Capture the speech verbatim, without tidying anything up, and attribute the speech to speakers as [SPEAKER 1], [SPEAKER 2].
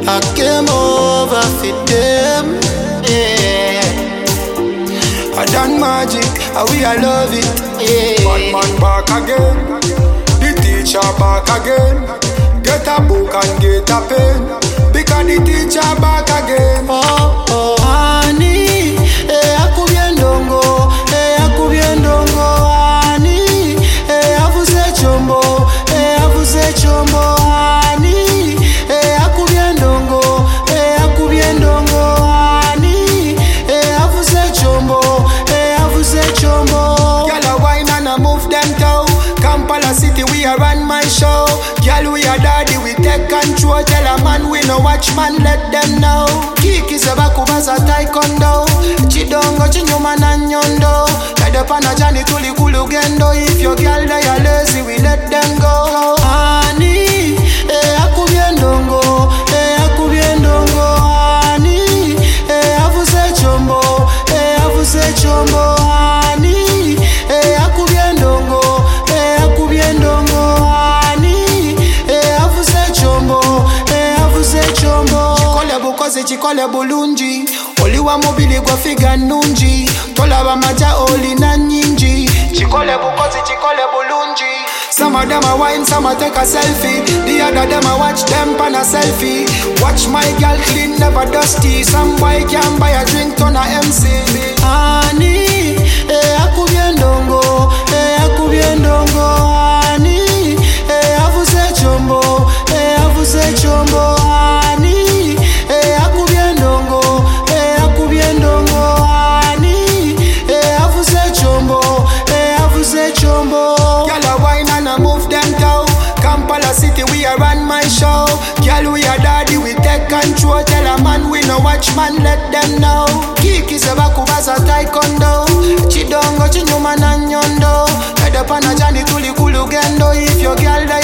[SPEAKER 1] I came over for them, yeah. I done magic, and we I love it, yeah.
[SPEAKER 2] Bad man back again, the teacher back again. Get a book and get a pen, because the teacher back again.
[SPEAKER 1] Oh, oh, honey, eh, akubiendongo, eh, akubiendongo, honey, eh, avuse chombo, eh, avuse chombo, honey, eh, akubiendongo, eh, akubiendongo, honey, eh, avuse chombo, eh, avuse chombo.
[SPEAKER 2] Girl a wine and a move them toe. Kampala City we a run my show. Girl we a daddy we take control. Tell a man we no watch man let them know. Kiki sebakubaza taekwondo. Chidongo chinyuma na nyondo. Kade pana jani tuli kulugendo. If your girl they are lazy we let them go.
[SPEAKER 1] Honey, eh, akubiendongo, eh, akubiendongo, honey, eh, avuse chombo, eh, avuse chombo, honey, eh, akubiendongo, eh, akubiendongo, honey, eh, avuse chombo, eh, avuse chombo.
[SPEAKER 2] Chikole bukozi chikole bulungi. Oli wa mobili gwa figa nungi. Tola ba maja oli na nyingi. Chikole bukozi chikole bulungi. Some of them a wine, some a take a selfie. The other them a watch them pan a selfie. Watch my girl clean, never dusty. Some boy can buy a drink, turn a M C.
[SPEAKER 1] Honey, eh, akubiendongo, eh, akubiendongo, honey, eh, avuse chombo, eh, avuse chombo, honey, eh, akubiendongo, eh, akubiendongo, honey, eh, avuse chombo, eh, avuse chombo.
[SPEAKER 2] Girl a wine and a move them toe. Kampala City we a run my show. Girl we a daddy we take control. Tell a man we no watch man let them know. Kiki sebakubaza taekwondo. Chidongo chinyuma na nyondo. Kade pana jani tuli kulugendo. If your girl